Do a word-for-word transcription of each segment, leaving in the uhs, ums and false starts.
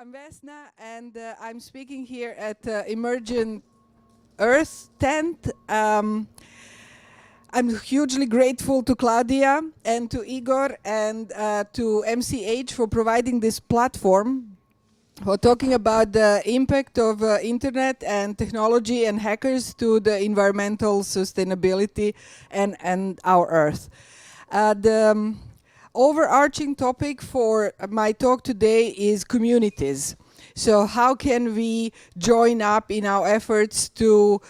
I'm Vesna, and uh, I'm speaking here at uh, Emergent Earth tent. Um, I'm hugely grateful to Claudia and to Igor and uh, to M C H for providing this platform for talking about the impact of uh, internet and technology and hackers to the environmental sustainability and, and our Earth. Uh, the um, overarching topic for my talk today is communities. So how can we join up in our efforts to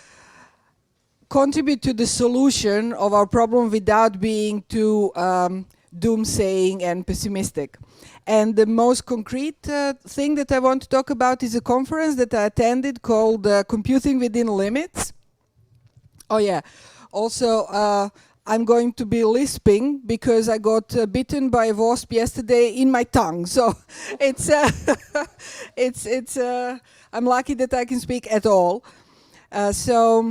contribute to the solution of our problem without being too um, doomsaying and pessimistic? And the most concrete uh, thing that I want to talk about is a conference that I attended called uh, Computing Within Limits. Oh yeah, also uh, I'm going to be lisping because I got uh, bitten by a wasp yesterday in my tongue. So it's, uh, it's, it's, uh, I'm lucky that I can speak at all. Uh, so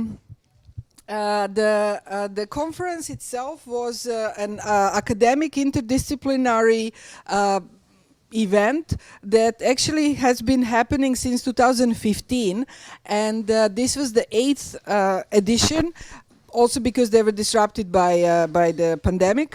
uh, the, uh, the conference itself was uh, an uh, academic interdisciplinary uh, event that actually has been happening since two thousand fifteen, and uh, this was the eighth uh, edition, also because they were disrupted by uh, by the pandemic.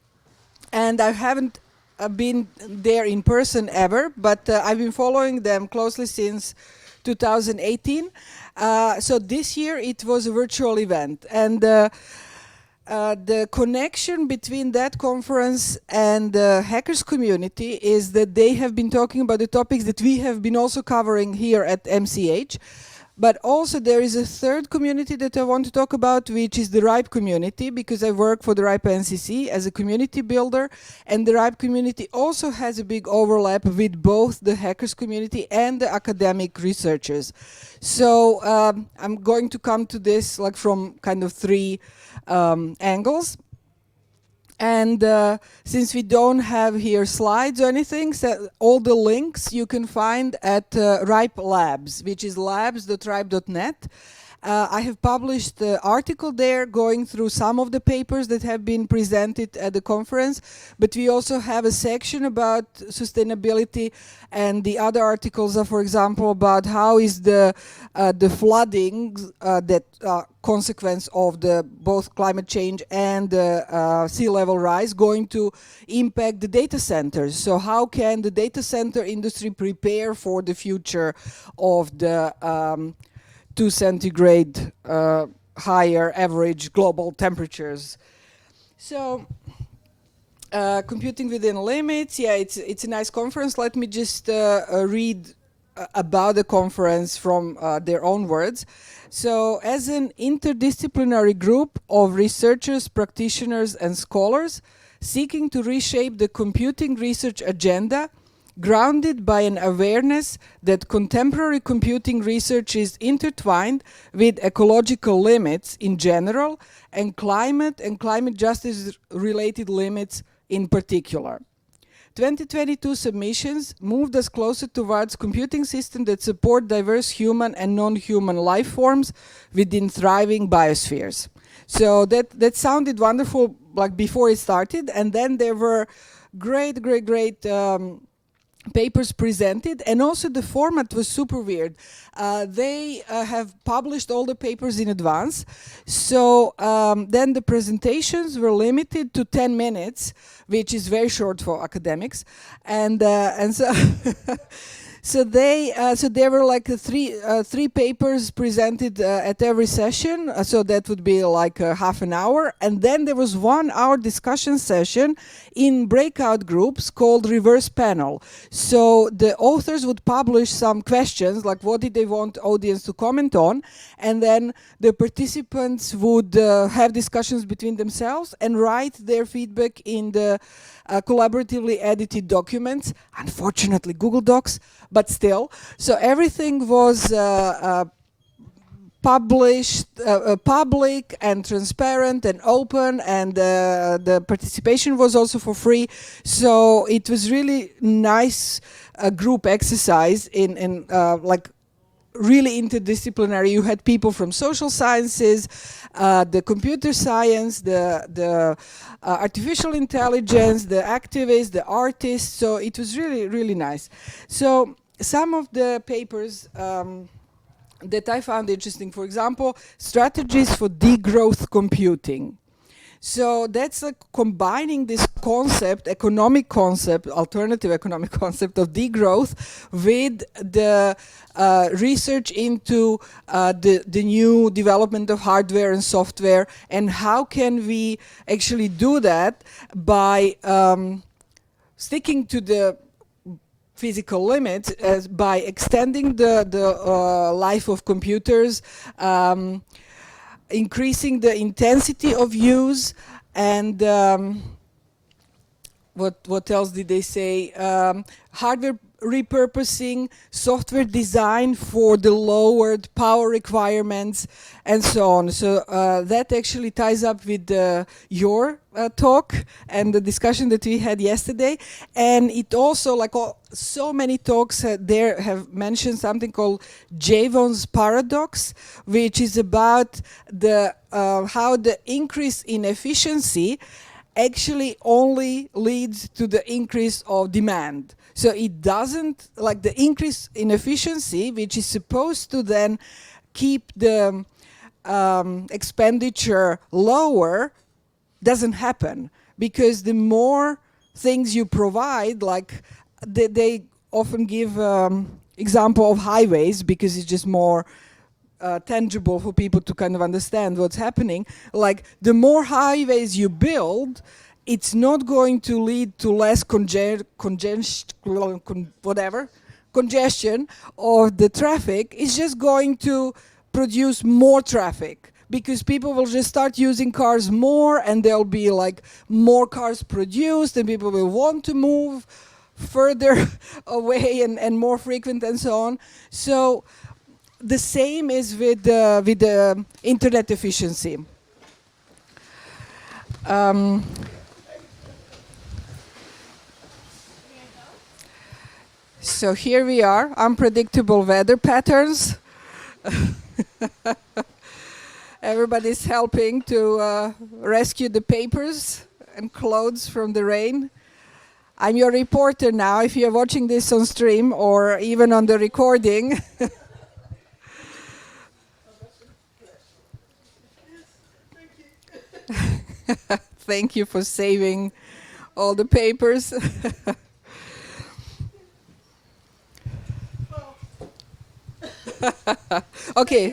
And I haven't uh, been there in person ever, but uh, I've been following them closely since two thousand eighteen. Uh, so this year it was a virtual event, and uh, Uh, the connection between that conference and the hackers community is that they have been talking about the topics that we have been also covering here at M C H. But also there is a third community that I want to talk about, which is the RIPE community, because I work for the RIPE N C C as a community builder, and the RIPE community also has a big overlap with both the hackers community and the academic researchers. So um, I'm going to come to this like from kind of three um, angles. And uh, since we don't have here slides or anything, so all the links you can find at uh, RIPE Labs, which is labs dot ripe dot net. Uh, I have published an article there going through some of the papers that have been presented at the conference, but we also have a section about sustainability, and the other articles are, for example, about how is the uh, the flooding uh, that uh, consequence of the both climate change and the uh, sea level rise going to impact the data centers. So how can the data center industry prepare for the future of the um, two centigrade uh, higher average global temperatures? So uh, computing within limits, yeah, it's it's a nice conference. Let me just uh, uh, read uh, about the conference from uh, their own words. So as an interdisciplinary group of researchers, practitioners and scholars seeking to reshape the computing research agenda, grounded by an awareness that contemporary computing research is intertwined with ecological limits in general and climate and climate justice related limits in particular. twenty twenty-two submissions moved us closer towards computing systems that support diverse human and non-human life forms within thriving biospheres. So that, that sounded wonderful like before it started, and then there were great, great, great um, papers presented, and also the format was super weird. Uh, they uh, have published all the papers in advance, so um, then the presentations were limited to ten minutes, which is very short for academics, and uh, and so so they uh, so there were like three uh, three papers presented uh, at every session, uh, so that would be like uh, half an hour, and then there was one hour discussion session in breakout groups called reverse panel. So the authors would publish some questions, like what did they want audience to comment on, and then the participants would uh, have discussions between themselves and write their feedback in the uh, collaboratively edited documents, unfortunately Google Docs, but still. So everything was uh, uh, published, uh, uh, public and transparent and open, and uh, the participation was also for free. So it was really nice uh, group exercise in, in uh, like really interdisciplinary. You had people from social sciences, uh, the computer science, the, the uh, artificial intelligence, the activists, the artists. So it was really, really nice. So some of the papers um, that I found interesting, for example, strategies for degrowth computing. So that's like combining this concept, economic concept, alternative economic concept of degrowth with the uh, research into uh, the, the new development of hardware and software, and how can we actually do that by um, sticking to the physical limits as by extending the, the uh, life of computers, um, increasing the intensity of use, and um, what what else did they say? Um, hardware repurposing, software design for the lowered power requirements, and so on. So uh, that actually ties up with uh, your uh, talk and the discussion that we had yesterday. And it also, like all, so many talks uh, there have mentioned something called Jevons paradox, which is about the uh, how the increase in efficiency actually only leads to the increase of demand. So it doesn't, like the increase in efficiency, which is supposed to then keep the um, expenditure lower, doesn't happen. Because the more things you provide, like they, they often give um, example of highways, because it's just more uh, tangible for people to kind of understand what's happening. Like the more highways you build, it's not going to lead to less conge congest con whatever congestion of the traffic. It's just going to produce more traffic, because people will just start using cars more, and there'll be like more cars produced, and people will want to move further away and, and more frequent and so on. So the same is with uh, with the internet efficiency. Um, So here we are, unpredictable weather patterns. Everybody's helping to uh, rescue the papers and clothes from the rain. I'm your reporter now, if you're watching this on stream or even on the recording. Thank you for saving all the papers. Okay,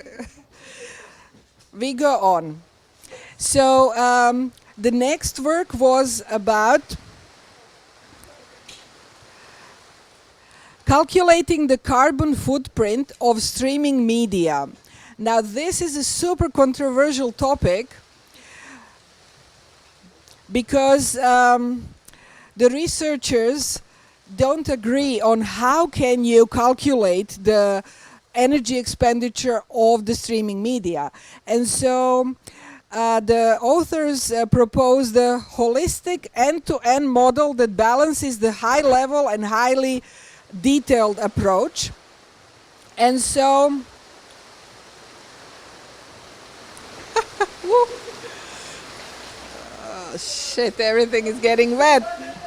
we go on. So um, the next work was about calculating the carbon footprint of streaming media. Now this is a super controversial topic, because um, the researchers don't agree on how can you calculate the energy expenditure of the streaming media. And so uh, the authors uh, proposed a holistic end-to-end model that balances the high level and highly detailed approach. And so oh, shit, everything is getting wet.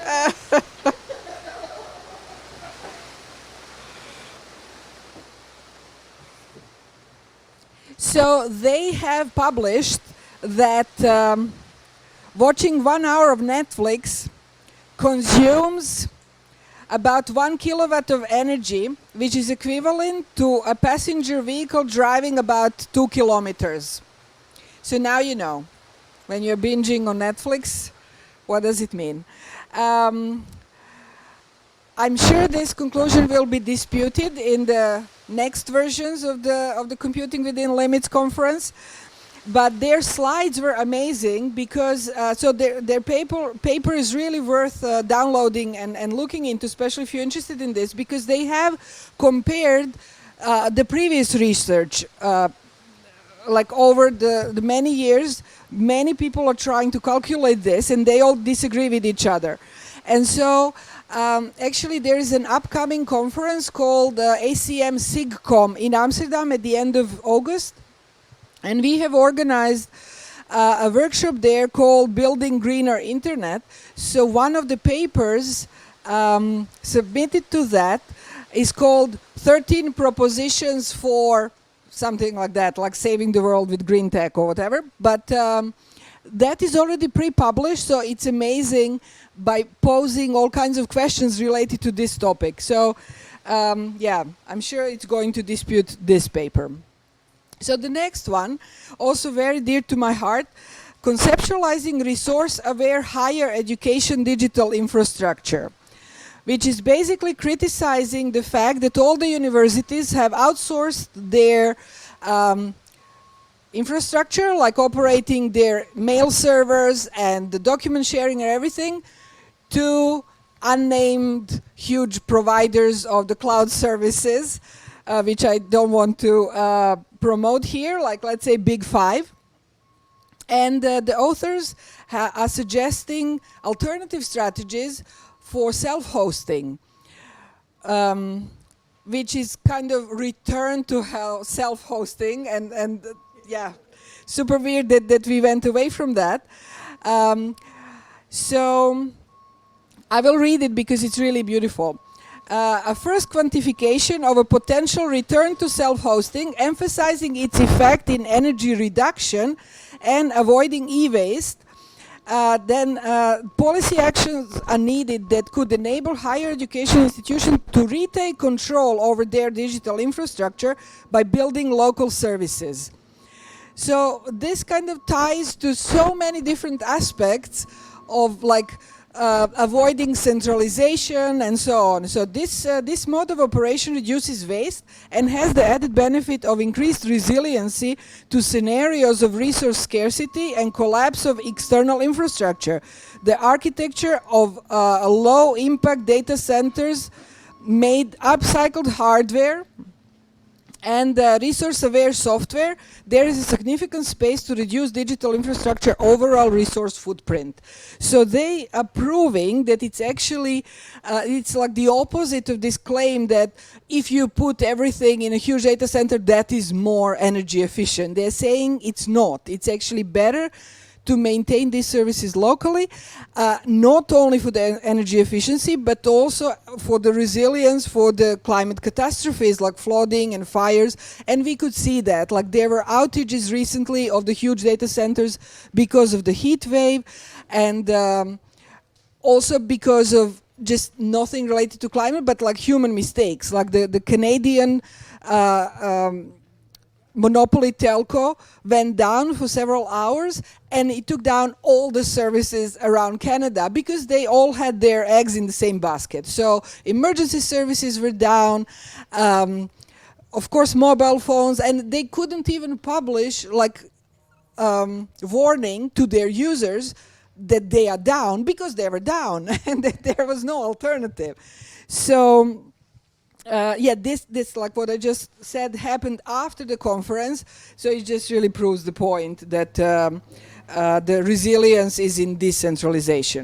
So they have published that um, watching one hour of Netflix consumes about one kilowatt of energy, which is equivalent to a passenger vehicle driving about two kilometers. So now you know, when you're binging on Netflix, what does it mean? Um, I'm sure this conclusion will be disputed in the next versions of the of the Computing Within Limits conference, but their slides were amazing, because uh, so their their paper paper is really worth uh, downloading and and looking into, especially if you're interested in this, because they have compared uh, the previous research. Uh, like over the, the many years, many people are trying to calculate this, and they all disagree with each other. And so Um, actually, there is an upcoming conference called uh, A C M SIGCOM in Amsterdam at the end of August. And we have organized uh, a workshop there called Building Greener Internet. So one of the papers um, submitted to that is called thirteen Propositions for something like that, like saving the world with green tech or whatever. But um, that is already pre-published, so it's amazing by posing all kinds of questions related to this topic. So um, yeah, I'm sure it's going to dispute this paper. So the next one, also very dear to my heart, conceptualizing resource-aware higher education digital infrastructure, which is basically criticizing the fact that all the universities have outsourced their um, infrastructure, like operating their mail servers and the document sharing and everything, to unnamed huge providers of the cloud services, uh, which I don't want to uh, promote here, like let's say Big Five. And uh, the authors are suggesting alternative strategies for self-hosting, um, which is kind of return to self-hosting, and, and uh, yeah, super weird that, that we went away from that. Um, so I will read it because it's really beautiful. Uh, a first quantification of a potential return to self-hosting, emphasizing its effect in energy reduction and avoiding e-waste. Uh, then uh, policy actions are needed that could enable higher education institutions to retake control over their digital infrastructure by building local services. So this kind of ties to so many different aspects of like uh, avoiding centralization and so on. So this, uh, this mode of operation reduces waste and has the added benefit of increased resiliency to scenarios of resource scarcity and collapse of external infrastructure. The architecture of uh, low impact data centers made upcycled hardware and uh, resource-aware software, there is a significant space to reduce digital infrastructure overall resource footprint. So they are proving that it's actually, uh, it's like the opposite of this claim that if you put everything in a huge data center, that is more energy efficient. They're saying it's not. It's actually better to maintain these services locally, uh, not only for the energy efficiency, but also for the resilience for the climate catastrophes like flooding and fires. And we could see that, like there were outages recently of the huge data centers because of the heat wave, and um, also because of just nothing related to climate, but like human mistakes, like the, the Canadian uh, um, monopoly telco went down for several hours, and it took down all the services around Canada because they all had their eggs in the same basket. So emergency services were down, um, of course mobile phones, and they couldn't even publish like um, warning to their users that they are down because they were down and that there was no alternative. So Uh, yeah, this, this, like what I just said, happened after the conference, so it just really proves the point that um, uh, the resilience is in decentralization.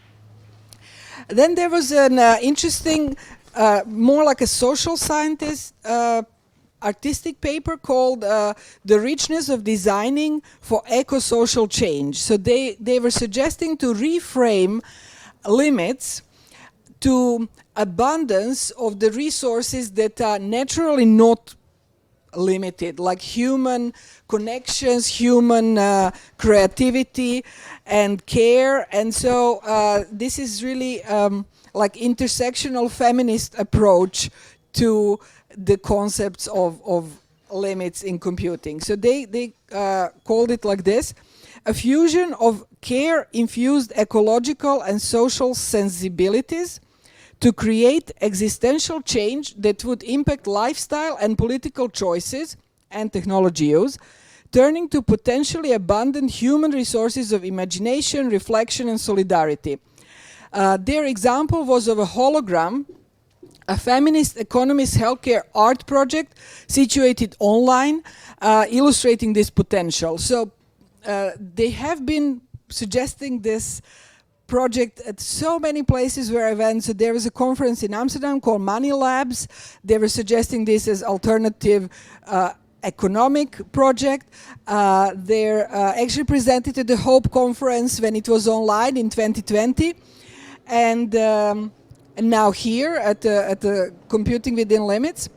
Then there was an uh, interesting, uh, more like a social scientist, uh, artistic paper called uh, The Richness of Designing for Eco-Social Change. So they, they were suggesting to reframe limits to abundance of the resources that are naturally not limited, like human connections, human uh, creativity and care. And so uh, this is really um, like intersectional feminist approach to the concepts of, of limits in computing. So they, they uh, called it like this: a fusion of care-infused ecological and social sensibilities to create existential change that would impact lifestyle and political choices and technology use, turning to potentially abundant human resources of imagination, reflection, and solidarity. Uh, their example was of a hologram, a feminist economist healthcare art project situated online, uh, illustrating this potential. So uh, they have been suggesting this project at so many places where I went. So there was a conference in Amsterdam called Money Labs. They were suggesting this as alternative uh, economic project. Uh, they're uh, actually presented at the Hope Conference when it was online in twenty twenty. And um, and now here at the, at the Computing Within Limits.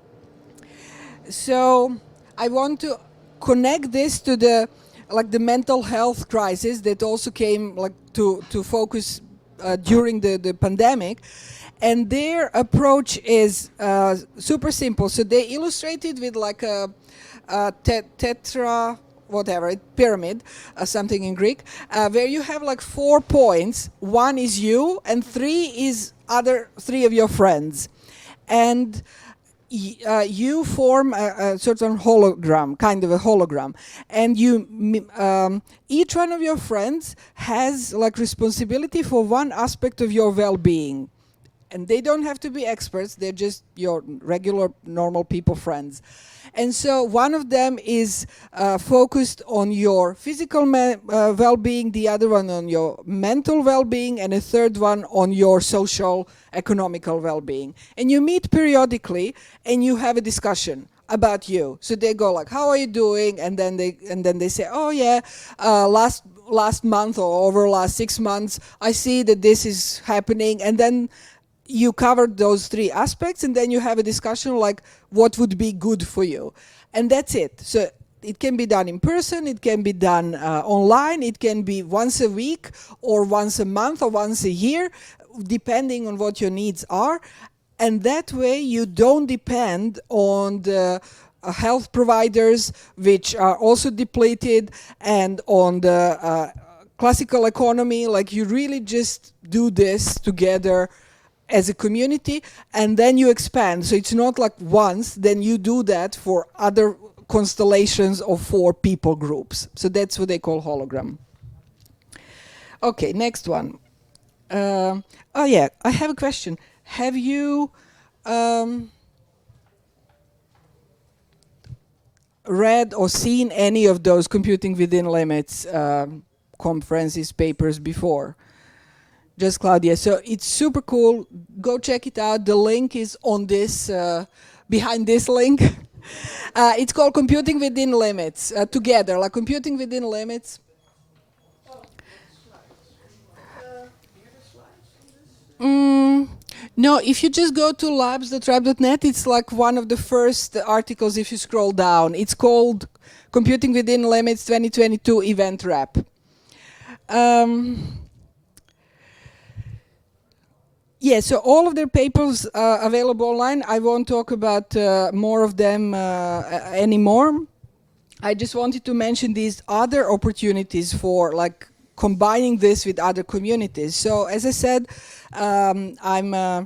So I want to connect this to the like the mental health crisis that also came like to to focus uh, during the the pandemic, and their approach is uh, super simple. So they illustrated with like a, a te tetra whatever pyramid, uh, something in Greek, uh, where you have like four points. One is you, and three is other three of your friends, and Uh, you form a, a certain hologram, kind of a hologram, and you, um, each one of your friends has like responsibility for one aspect of your well-being, and they don't have to be experts. They're just your regular, normal people friends. And so one of them is uh, focused on your physical uh, well-being, the other one on your mental well-being, and a third one on your social, economical well-being. And you meet periodically and you have a discussion about you. So they go like, how are you doing? And then they and then they say, oh yeah, uh, last last month or over last six months, I see that this is happening. And then you covered those three aspects, and then you have a discussion like what would be good for you, and that's it. So it can be done in person, it can be done uh, online, it can be once a week or once a month or once a year, depending on what your needs are. And that way you don't depend on the uh, health providers, which are also depleted, and on the uh, classical economy. Like, you really just do this together as a community, and then you expand. So it's not like once, then you do that for other constellations of four people groups. So that's what they call hologram. Okay, next one. Uh, oh yeah, I have a question. Have you um, read or seen any of those Computing Within Limits um, conferences, papers before? Just Claudia. So it's super cool. Go check it out. The link is on this, uh, behind this link. uh, it's called Computing Within Limits, uh, together, like Computing Within Limits. Mm, no, if you just go to labs dot rab dot net, it's like one of the first articles if you scroll down. It's called Computing Within Limits twenty twenty-two Event Wrap. Um, Yeah, so all of their papers are available online. I won't talk about uh, more of them uh, anymore. I just wanted to mention these other opportunities for like combining this with other communities. So as I said, um, I'm uh,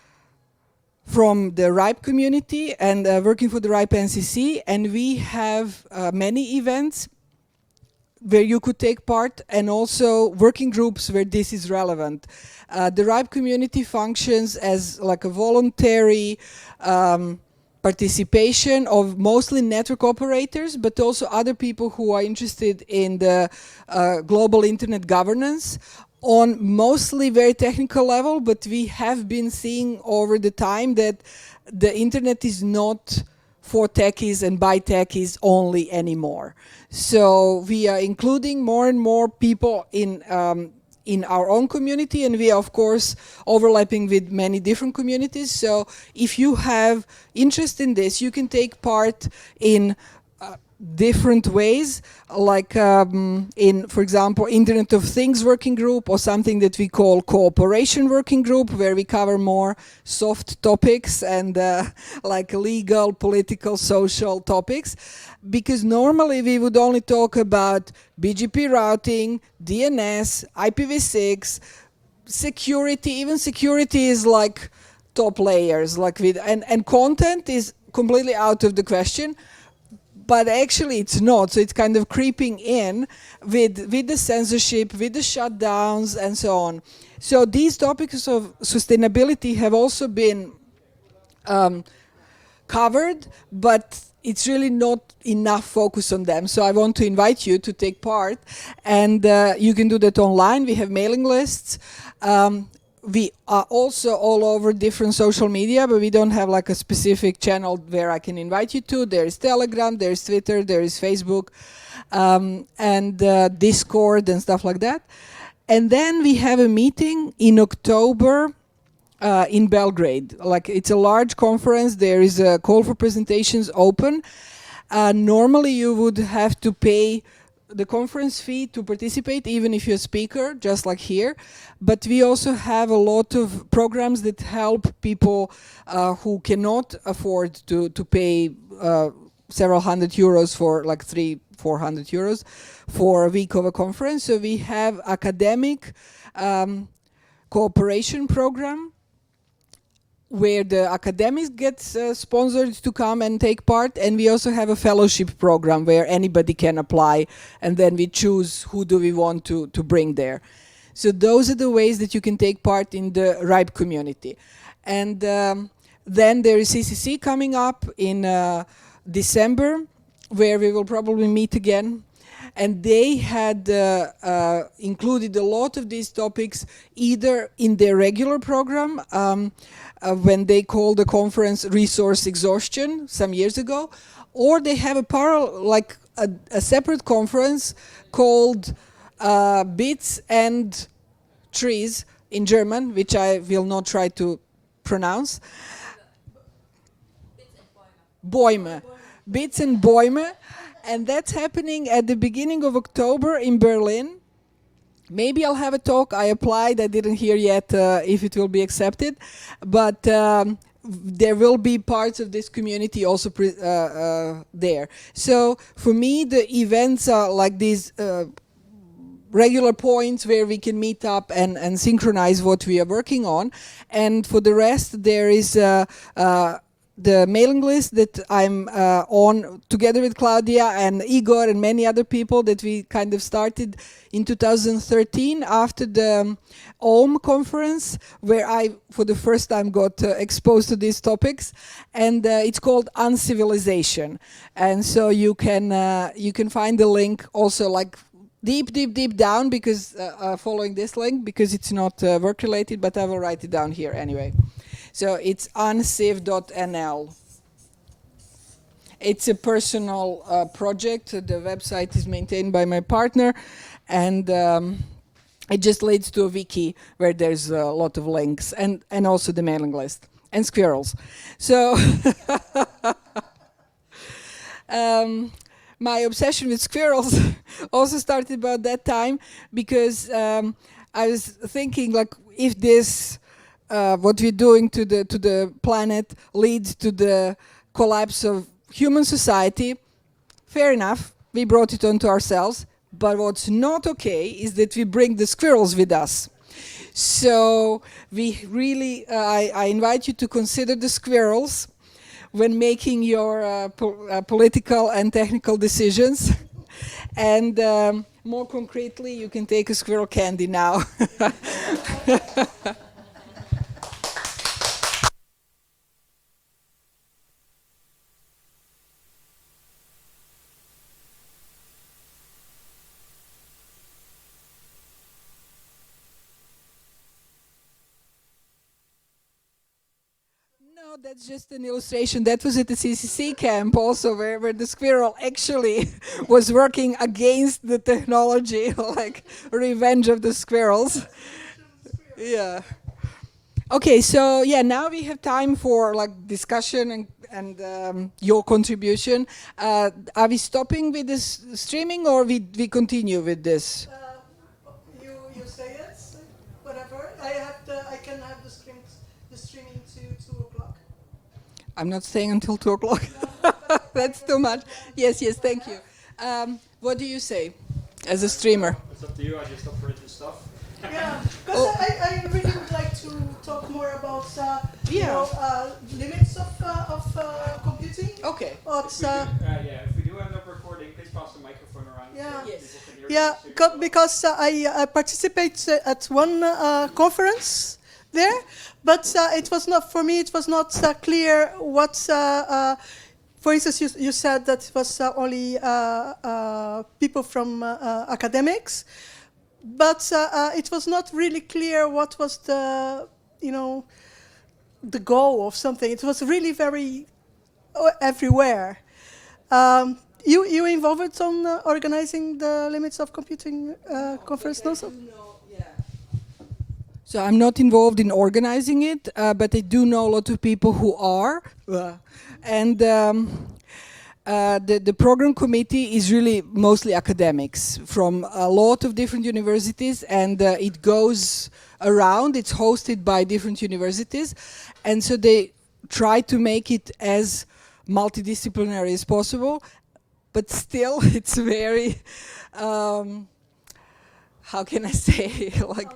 from the RIPE community and uh, working for the RIPE N C C, and we have uh, many events where you could take part, and also working groups where this is relevant. Uh, the RIPE community functions as like a voluntary um, participation of mostly network operators, but also other people who are interested in the uh, global internet governance on mostly very technical level. But we have been seeing over the time that the internet is not for techies and by techies only anymore. So we are including more and more people in um, in our own community, and we are of course overlapping with many different communities. So if you have interest in this, you can take part in uh, different ways, like um, in, for example, Internet of Things working group, or something that we call cooperation working group, where we cover more soft topics and uh, like legal, political, social topics. Because normally we would only talk about B G P routing, D N S, I P v six, security. Even security is like top layers, like with and, and content is completely out of the question. But actually it's not, so it's kind of creeping in with, with the censorship, with the shutdowns and so on. So these topics of sustainability have also been um, covered, but it's really not enough focus on them. So I want to invite you to take part, and uh, you can do that online. We have mailing lists. Um, we are also all over different social media, but we don't have like a specific channel where I can invite you to. There is Telegram, there is Twitter, there is Facebook, um, and uh, Discord and stuff like that. And then we have a meeting in October uh, in Belgrade. Like, it's a large conference. There is a call for presentations open. Uh, normally, you would have to pay the conference fee to participate, even if you're a speaker, just like here. But we also have a lot of programs that help people uh, who cannot afford to, to pay uh, several hundred euros for like three, four hundred euros for a week of a conference. So we have academic um, cooperation program where the academics get uh, sponsored to come and take part, and we also have a fellowship program where anybody can apply, and then we choose who do we want to, to bring there. So those are the ways that you can take part in the RIPE community. And um, then there is C C C coming up in uh, December, where we will probably meet again. And they had uh, uh, included a lot of these topics either in their regular program, um, uh, when they called the conference Resource Exhaustion some years ago, or they have a parallel, like a, a separate conference called uh, Bits and Trees in German, which I will not try to pronounce. Bäume. Bits and Bäume. And that's happening at the beginning of October in Berlin. Maybe I'll have a talk. I applied. I didn't hear yet uh, if it will be accepted. But um, there will be parts of this community also pre uh, uh, there. So for me, the events are like these uh, regular points where we can meet up and, and synchronize what we are working on. And for the rest, there is uh, uh, the mailing list that I'm uh, on together with Claudia and Igor and many other people that we kind of started in two thousand thirteen after the um, O M conference, where I, for the first time, got uh, exposed to these topics. And uh, it's called Uncivilization. And so you can, uh, you can find the link also, like, deep, deep, deep down, because uh, uh, following this link, because it's not uh, work related, but I will write it down here anyway. So it's unciv dot N L. It's a personal uh, project. The website is maintained by my partner, and um, it just leads to a wiki where there's a lot of links, and, and also the mailing list, and squirrels. So um, my obsession with squirrels also started about that time, because um, I was thinking, like, if this uh, what we're doing to the to the planet leads to the collapse of human society, fair enough, we brought it onto ourselves. But what's not okay is that we bring the squirrels with us. So we really, uh, I, I invite you to consider the squirrels when making your uh, po uh, political and technical decisions. And um, more concretely, you can take a squirrel candy now. No, that's just an illustration. That was at the C C C camp also, where, where the squirrel actually was working against the technology, like Revenge of the Squirrels. Yeah. Okay, so yeah, now we have time for like discussion and, and um, your contribution. Uh, are we stopping with this streaming, or we, we continue with this? Uh, you, you say it, whatever. I have the, I can have the, stream, the streaming to two o'clock. I'm not staying until two o'clock. That's too much. Yes, yes, thank you. Um, what do you say as a streamer? It's up to you. I just operated stuff. Yeah, because Oh. I, I really would like to talk more about uh, you Yeah. know, uh, limits of, uh, of uh, computing. Okay. But, If we uh, do, uh, yeah, if we do end up recording, please pass the microphone around. Yeah. so Yes. people can hear yeah, you. co- because uh, I, I participate uh, at one uh, conference there, but uh, it was not, for me, it was not uh, clear what, uh, uh, for instance, you, you said that it was uh, only uh, uh, people from uh, uh, academics, but uh, uh, it was not really clear what was the, you know, the goal of something. It was really very uh, everywhere. Um, you you involved on uh, organizing the limits of computing uh, conference also? No, yeah. So I'm not involved in organizing it, uh, but I do know a lot of people who are. Uh, and um, uh, the, the program committee is really mostly academics from a lot of different universities, and uh, it goes around, it's hosted by different universities. And so they try to make it as multidisciplinary as possible, but still it's very, um, how can I say, like,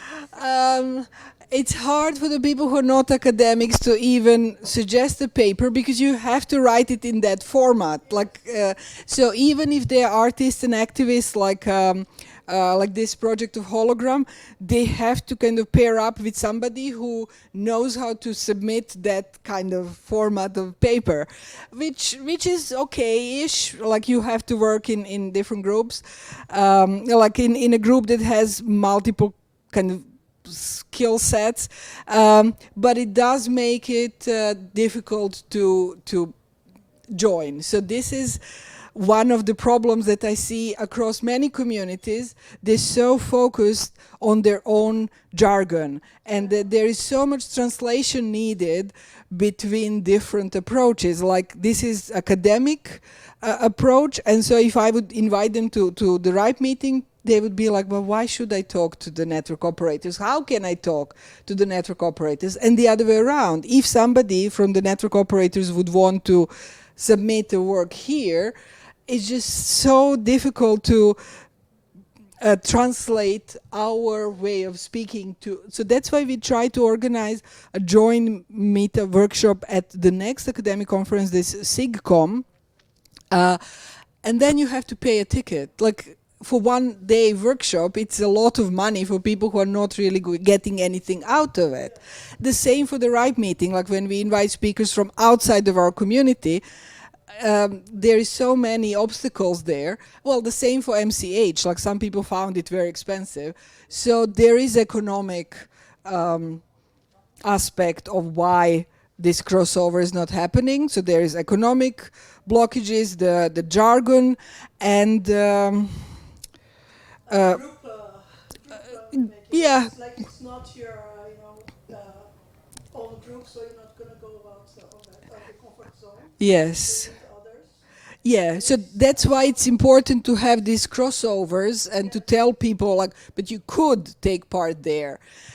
um, it's hard for the people who are not academics to even suggest a paper, because you have to write it in that format. Like, uh, so even if they're artists and activists, like um, uh, like this project of Hologram, they have to kind of pair up with somebody who knows how to submit that kind of format of paper, which which is okay-ish. Like, you have to work in in different groups, um, like in in a group that has multiple kind of skill sets, um, but it does make it uh, difficult to to join. So this is one of the problems that I see across many communities. They're so focused on their own jargon, and that there is so much translation needed between different approaches. Like, this is academic uh, approach, and so if I would invite them to, to the RIPE meeting, they would be like, well, why should I talk to the network operators? How can I talk to the network operators? And the other way around, if somebody from the network operators would want to submit the work here, it's just so difficult to uh, translate our way of speaking to. So that's why we try to organize a joint meetup workshop at the next academic conference, this SIGCOM. Uh, and then you have to pay a ticket. Like, for one day workshop, it's a lot of money for people who are not really getting anything out of it. The same for the RIPE meeting. Like, when we invite speakers from outside of our community, um, there is so many obstacles there. Well, the same for M C H. Like, some people found it very expensive. So there is economic um, aspect of why this crossover is not happening. So there is economic blockages, the, the jargon, and um, Uh, group, uh, group, uh, yeah. It's like it's not your, uh, you know, uh, own group, so you're not going to go out uh, of, that, of the comfort zone. Yes. With others. Yeah, so that's why it's important to have these crossovers and to tell people, like, but you could take part there.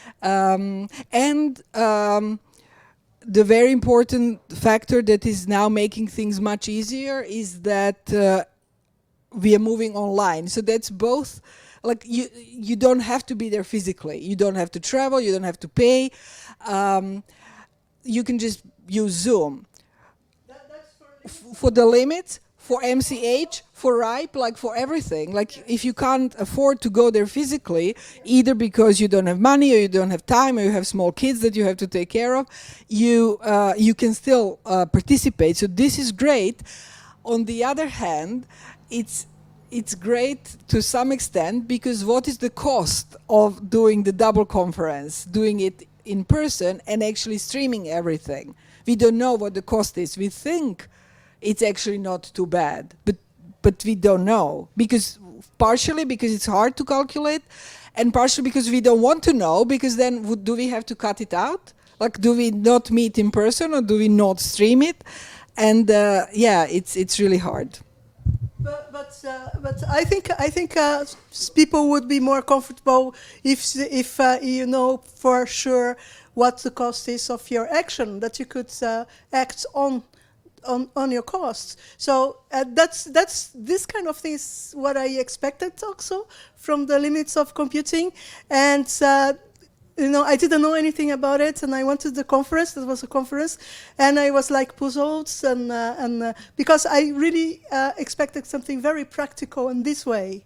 Um, and um, the very important factor that is now making things much easier is that uh, we are moving online. So that's both, like, you you don't have to be there physically. You don't have to travel. You don't have to pay. Um, you can just use Zoom. That, that's for F- for the limits, for M C H, for RIPE, like for everything. Like, if you can't afford to go there physically, either because you don't have money or you don't have time or you have small kids that you have to take care of, you uh, you can still uh, participate. So this is great. On the other hand, it's it's great to some extent, because what is the cost of doing the double conference, doing it in person and actually streaming everything? We don't know what the cost is. We think it's actually not too bad, but but we don't know, because partially because it's hard to calculate, and partially because we don't want to know, because then would, do we have to cut it out? Like, do we not meet in person, or do we not stream it? And uh, yeah, it's it's really hard. But but uh, but I think I think uh, s- people would be more comfortable if s- if uh, you know for sure what the cost is of your action, that you could uh, act on on on your costs. So uh, that's that's this kind of thing is what I expected also from the limits of computing, and. Uh, you know, I didn't know anything about it, and I went to the conference. That was a conference, and I was like puzzled, and uh, and uh, because I really uh, expected something very practical in this way.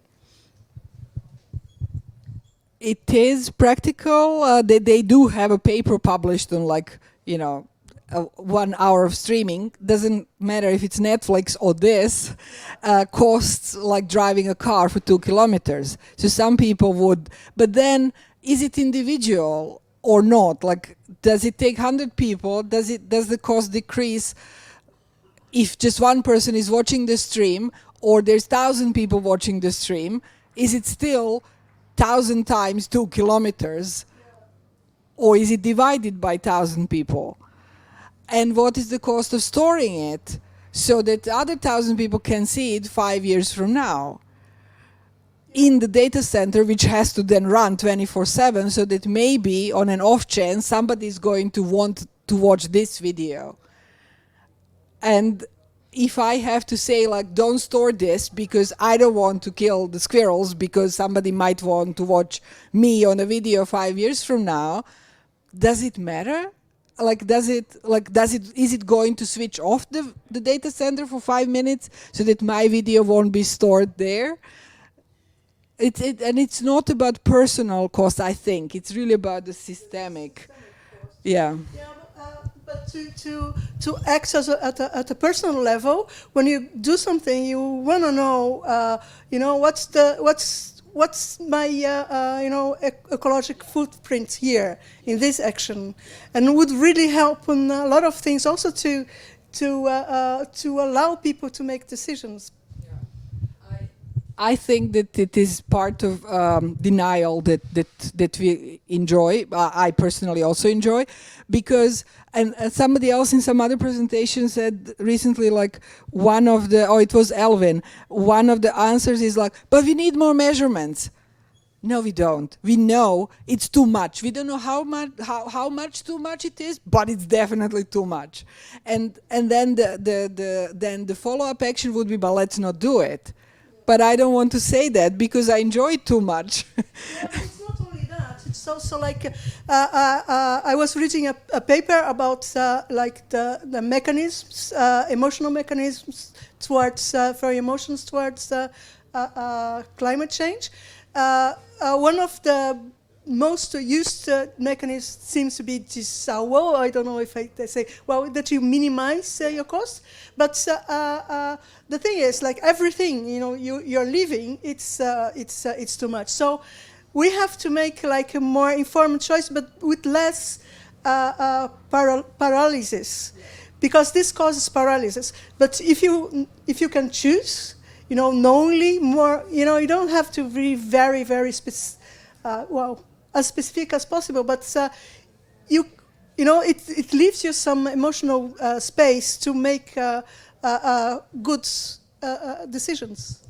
It is practical. Uh, they they do have a paper published on, like, you know, uh, one hour of streaming. Doesn't matter if it's Netflix or this. Uh, costs like driving a car for two kilometers. So some people would, but then. Is it individual or not? Like, does it take one hundred people? Does it does the cost decrease if just one person is watching the stream, or there's one thousand people watching the stream? Is it still one thousand times two kilometers? or is it divided by one thousand people? And what is the cost of storing it so that other one thousand people can see it five years from now in the data center, which has to then run twenty-four seven, so that maybe on an off chance somebody is going to want to watch this video. And if I have to say, like, don't store this because I don't want to kill the squirrels because somebody might want to watch me on a video five years from now, does it matter? Like, does it, like, does it, is it going to switch off the, the data center for five minutes so that my video won't be stored there? It, it, and it's not about personal cost, I think. It's really about the systemic. Yeah. Yeah, but, uh, but to, to, to act as a, at, a, at a personal level, when you do something, you want to know, uh, you know, what's the, what's, what's my, uh, uh, you know, ec ecological footprint here in this action, and would really help on a lot of things also to, to, uh, uh, to allow people to make decisions. I think that it is part of um, denial that, that, that we enjoy. Uh, I personally also enjoy, because, and uh, somebody else in some other presentation said recently, like, one of the, oh, it was Elvin, one of the answers is like, but we need more measurements. No, we don't. We know it's too much. We don't know how much, how, how much too much it is, but it's definitely too much. And, and then the, the, the, then the follow-up action would be, but let's not do it. But I don't want to say that because I enjoy it too much. Yeah, it's not only that. It's also like uh, uh, uh, I was reading a, a paper about uh, like the, the mechanisms, uh, emotional mechanisms towards uh, for emotions towards uh, uh, uh, climate change. Uh, uh, one of the most used uh, mechanisms seems to be this, uh, well, I don't know if I, they say, well, that you minimize uh, your costs. But uh, uh, the thing is, like everything, you know, you, you're living, it's, uh, it's, uh, it's too much. So we have to make like a more informed choice, but with less uh, uh, para paralysis, because this causes paralysis. But if you, if you can choose, you know, knowingly more, you know, you don't have to be very, very specific, uh, well, as specific as possible, but uh, you, you know, it, it leaves you some emotional uh, space to make uh, uh, uh, good uh, uh, decisions.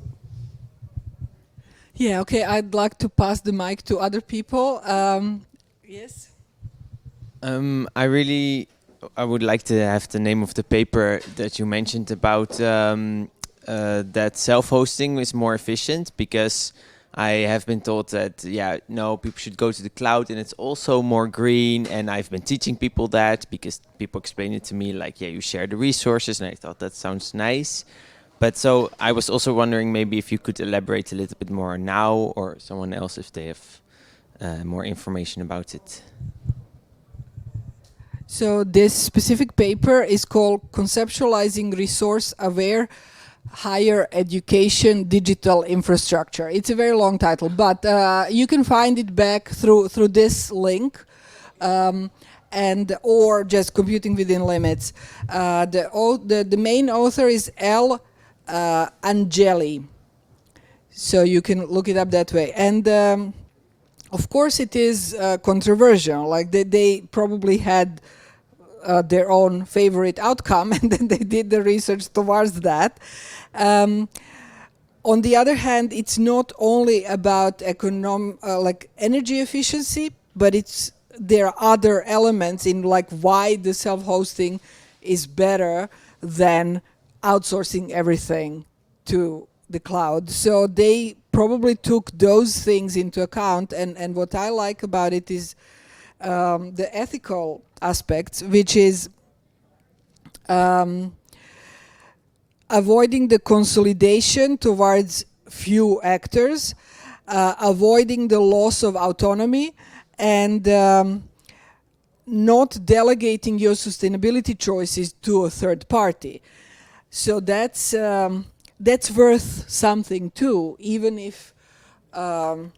Yeah, okay, I'd like to pass the mic to other people. Um, yes? Um, I really, I would like to have the name of the paper that you mentioned about um, uh, that self-hosting is more efficient, because I have been told that, yeah, no, people should go to the cloud and it's also more green. And I've been teaching people that because people explain it to me like, yeah, you share the resources. And I thought that sounds nice. But so I was also wondering maybe if you could elaborate a little bit more now, or someone else if they have uh, more information about it. So this specific paper is called Conceptualizing Resource-Aware Higher Education Digital Infrastructure. It's a very long title, but uh, you can find it back through through this link, um, and or just Computing Within Limits. Uh, the, the the main author is L. Uh, Angeli, so you can look it up that way. And um, of course, it is uh, controversial. Like they, they probably had uh, their own favorite outcome, and then they did the research towards that. Um, on the other hand, it's not only about econom uh, like energy efficiency, but it's there are other elements in like why the self-hosting is better than outsourcing everything to the cloud. So they probably took those things into account, and, and what I like about it is um, the ethical aspects, which is um, avoiding the consolidation towards few actors, uh, avoiding the loss of autonomy, and um, not delegating your sustainability choices to a third party. So that's um, that's worth something too, even if um,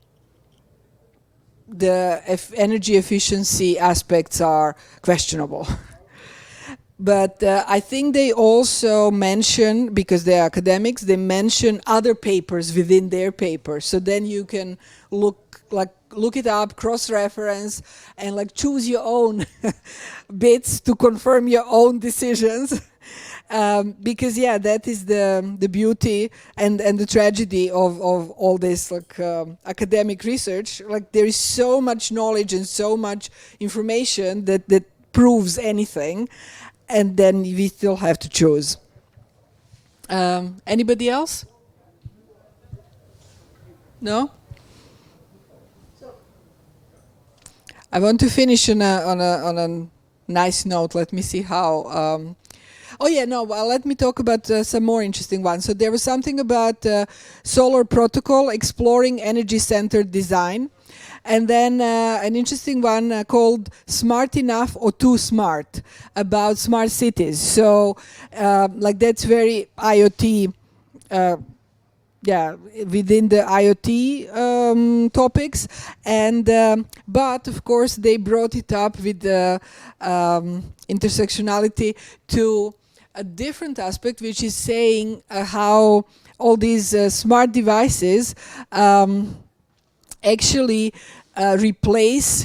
the eff energy efficiency aspects are questionable. But uh, I think they also mention, because they're academics, they mention other papers within their paper. So then you can look like look it up, cross-reference, and like choose your own bits to confirm your own decisions. Um, because yeah, that is the the beauty and and the tragedy of of all this like um, academic research. Like there is so much knowledge and so much information that that proves anything, and then we still have to choose. Um, anybody else? No? I want to finish on a on a on a nice note. Let me see how. Um, oh yeah, no. Well, let me talk about uh, some more interesting ones. So there was something about uh, Solar Protocol exploring energy-centered design, and then uh, an interesting one uh, called Smart Enough or Too Smart about smart cities. So uh, like that's very IoT. Uh, yeah, within the IoT um, topics, and um, but of course they brought it up with the um, intersectionality to a different aspect, which is saying uh, how all these uh, smart devices um, actually uh, replace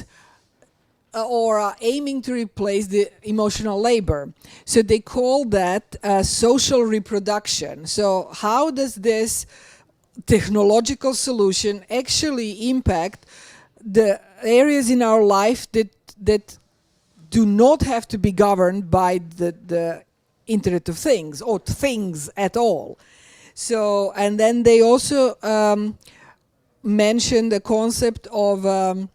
uh, or are aiming to replace the emotional labor. So they call that uh, social reproduction. So how does this technological solution actually impact the areas in our life that that do not have to be governed by the, the Internet of Things or things at all? So, and then they also um, mentioned the concept of um,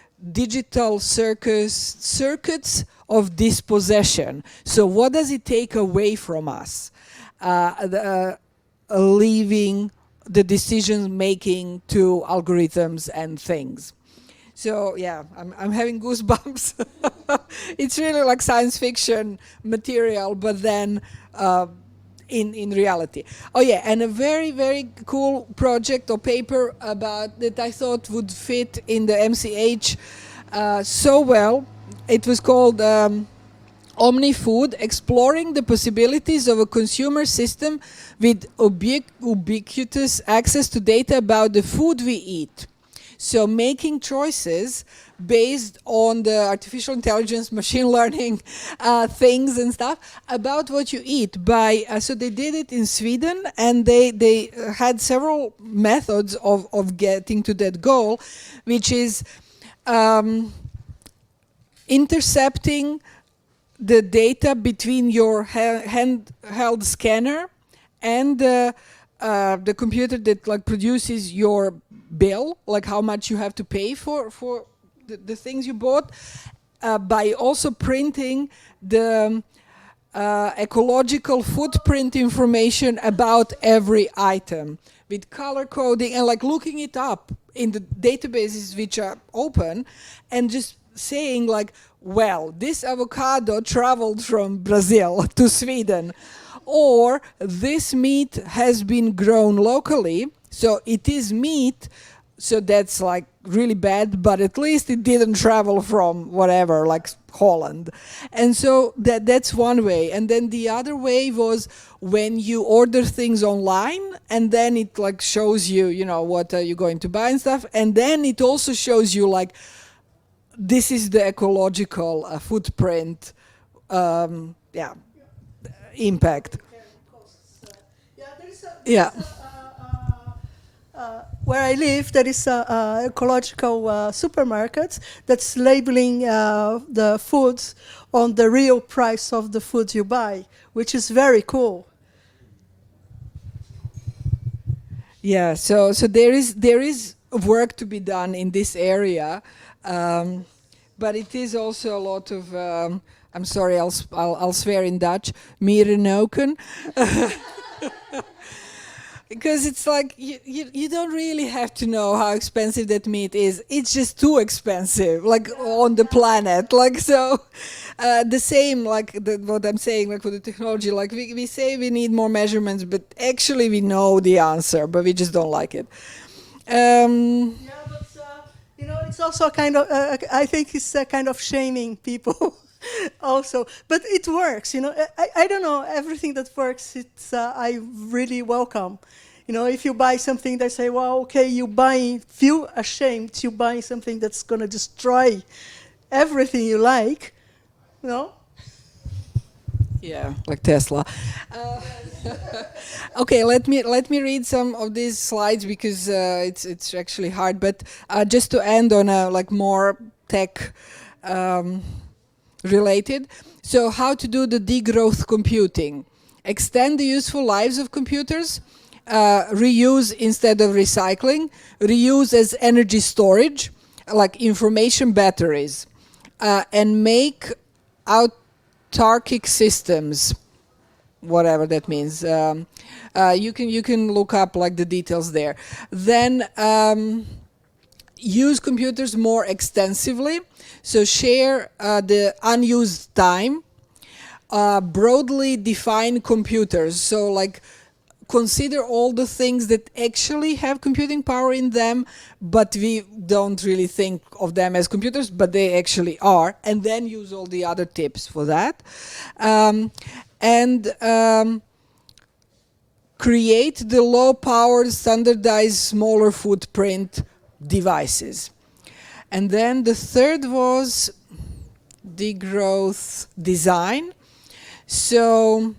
digital circus, circuits of dispossession. So what does it take away from us? Uh, the, uh, leaving the decision making to algorithms and things. So yeah, I'm, I'm having goosebumps. It's really like science fiction material, but then uh, in, in reality. Oh yeah, and a very, very cool project or paper about that I thought would fit in the M C H uh, so well. It was called um, OmniFood, exploring the possibilities of a consumer system with ubiqu ubiquitous access to data about the food we eat. So making choices based on the artificial intelligence, machine learning uh, things and stuff about what you eat. By uh, so they did it in Sweden, and they they uh, had several methods of of getting to that goal, which is um, intercepting the data between your ha handheld scanner and uh, uh, the computer that like produces your bill, like how much you have to pay for for the, the things you bought, uh, by also printing the um, uh, ecological footprint information about every item with color coding and like looking it up in the databases which are open and just saying like, well, this avocado traveled from Brazil to Sweden, or this meat has been grown locally, so it is meat, so that's like really bad, but at least it didn't travel from whatever, like Holland. And so that that's one way. And then the other way was when you order things online, and then it like shows you, you know, what are you going to buy and stuff, and then it also shows you like, this is the ecological uh, footprint, um, yeah, impact. Yeah, there is a, Yeah. there is a, uh, uh, uh, where I live, there is a, a ecological uh, supermarket that's labeling uh, the foods on the real price of the food you buy, which is very cool. Yeah, so so there is there is work to be done in this area, um, but it is also a lot of. Um, I'm sorry, I'll, sp- I'll I'll swear in Dutch. Mierenauken. Because it's like you, you you don't really have to know how expensive that meat is. It's just too expensive, like on the planet. Like so, uh, the same like the, what I'm saying, like for the technology. Like we we say we need more measurements, but actually we know the answer, but we just don't like it. Um, Yeah, but uh, you know, it's also a kind of. Uh, I think it's a kind of shaming people, also. But it works. You know, I, I don't know everything that works. It's uh, I really welcome. You know, if you buy something, they say, well, okay, you buy, feel ashamed, you buy something that's going to destroy everything you like, you know? Yeah, like Tesla. Uh, okay, let me let me read some of these slides because uh, it's it's actually hard. But uh, just to end on a like more tech um, related. So, how to do the degrowth computing? Extend the useful lives of computers. Uh, reuse instead of recycling. Reuse as energy storage, like information batteries, uh, and make out autarkic systems, whatever that means. Um, uh, you can you can look up like the details there. Then um, use computers more extensively. So share uh, the unused time. Uh, broadly define computers. So like consider all the things that actually have computing power in them, but we don't really think of them as computers, but they actually are, and then use all the other tips for that. Um, and um, create the low-powered, standardized, smaller footprint devices. And then the third was degrowth design. So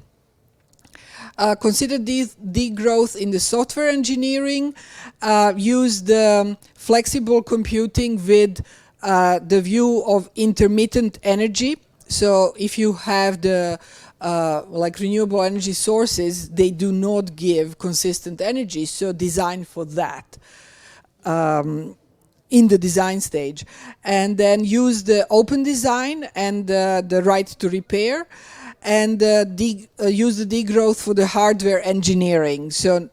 Uh, consider de- degrowth in the software engineering, uh, use the um, flexible computing with uh, the view of intermittent energy. So if you have the uh, like renewable energy sources, they do not give consistent energy, so design for that. Um, in the design stage. And then use the open design and uh, the right to repair, and uh, de- uh, use the degrowth for the hardware engineering. So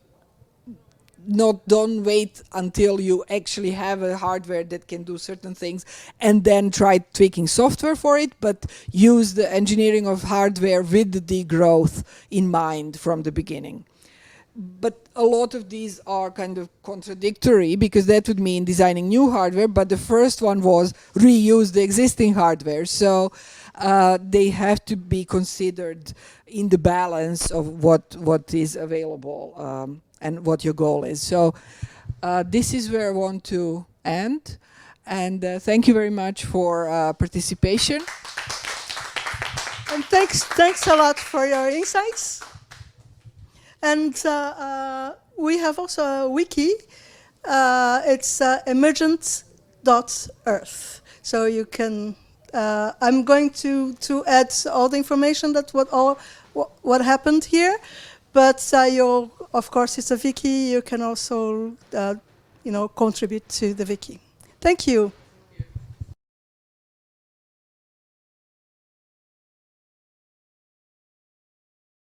not don't wait until you actually have a hardware that can do certain things and then try tweaking software for it, but use the engineering of hardware with the degrowth in mind from the beginning. But a lot of these are kind of contradictory, because that would mean designing new hardware, but the first one was reuse the existing hardware. So uh, they have to be considered in the balance of what what is available um, and what your goal is. So uh, this is where I want to end. And uh, thank you very much for uh, participation. And thanks, thanks a lot for your insights. And uh, uh, we have also a wiki. Uh, it's uh, emergent dot earth. So you can. Uh, I'm going to to add all the information that what all what, what happened here, but uh, you of course it's a wiki. You can also uh, you know contribute to the wiki. Thank you.